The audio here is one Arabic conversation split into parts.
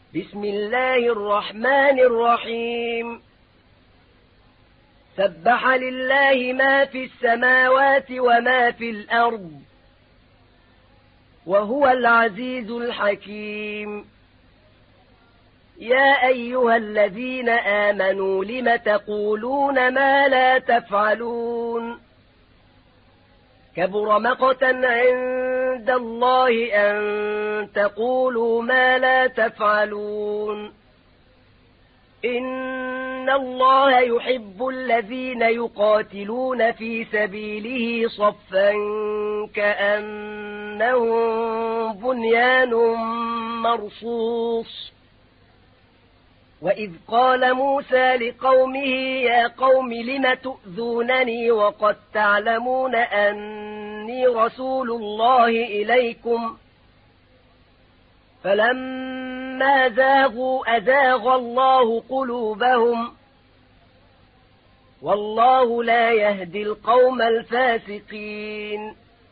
بسم الله الرحمن الرحيم سبح لله ما في السماوات وما في الأرض وهو العزيز الحكيم يا أيها الذين آمنوا لم تقولون ما لا تفعلون كبر مقتا عند الله أن تقولوا ما لا تفعلون إن الله يحب الذين يقاتلون في سبيله صفا كأنهم بنيان مرصوص وإذ قال موسى لقومه يا قوم لم تؤذونني وقد تعلمون أني رسول الله إليكم فلما زاغوا أزاغ الله قلوبهم والله لا يهدي القوم الفاسقين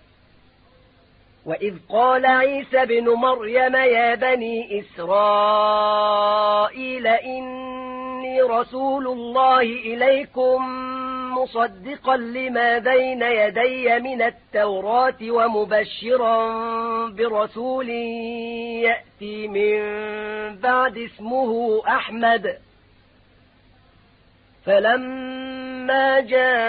وإذ قال عيسى بن مريم يا بني إسرائيل إني رسول الله إليكم مصدقا لما بين يدي من التوراة ومبشرا برسول يأتي من بعد اسمه أحمد فلما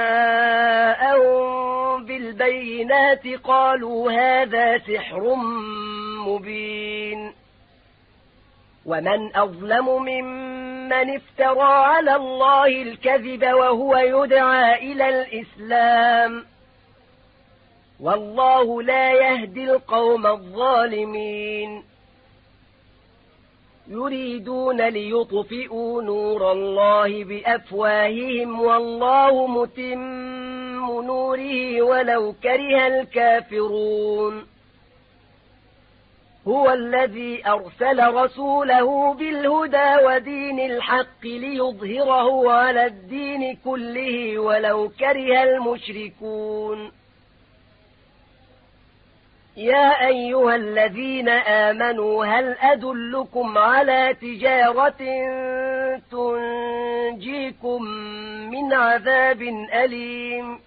جاءهم بالبينات قالوا هذا سحر مبين ومن أظلم ممن افترى على الله الكذب وهو يدعى إلى الإسلام والله لا يهدي القوم الظالمين يريدون ليطفئوا نور الله بأفواههم والله متم نوره ولو كره الكافرون هو الذي أرسل رسوله بالهدى ودين الحق ليظهره على الدين كله ولو كره المشركون يا أيها الذين آمنوا هل أدلكم على تجارة تنجيكم من عذاب أليم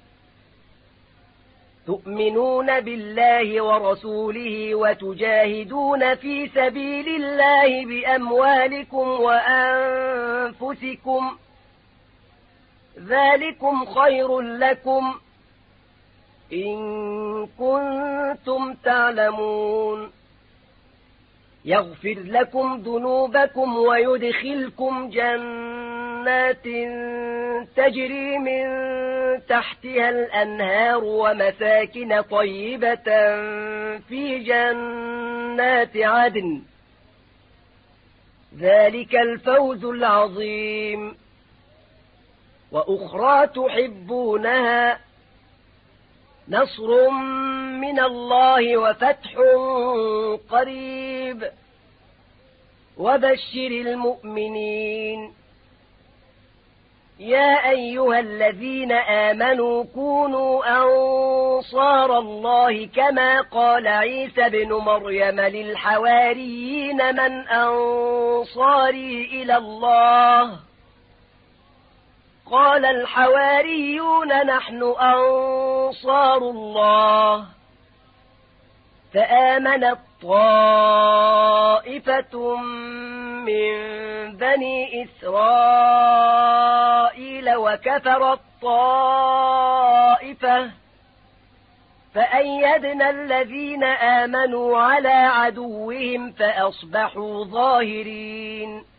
تؤمنون بالله ورسوله وتجاهدون في سبيل الله بأموالكم وأنفسكم ذلكم خير لكم إن كنتم تعلمون يغفر لكم ذنوبكم ويدخلكم جنات تجري من تحتها الأنهار ومساكن طيبة في جنات عدن ذلك الفوز العظيم وأخرى تحبونها نصر من الله وفتح قريب وبشر المؤمنين يا أيها الذين آمنوا كونوا أنصار الله كما قال عيسى بن مريم للحواريين من أنصاري إلى الله قال الحواريون نحن أنصار الله فآمنت طائفة من بني إسرائيل وكفرت طائفة فأيدنا الذين آمنوا على عدوهم فأصبحوا ظاهرين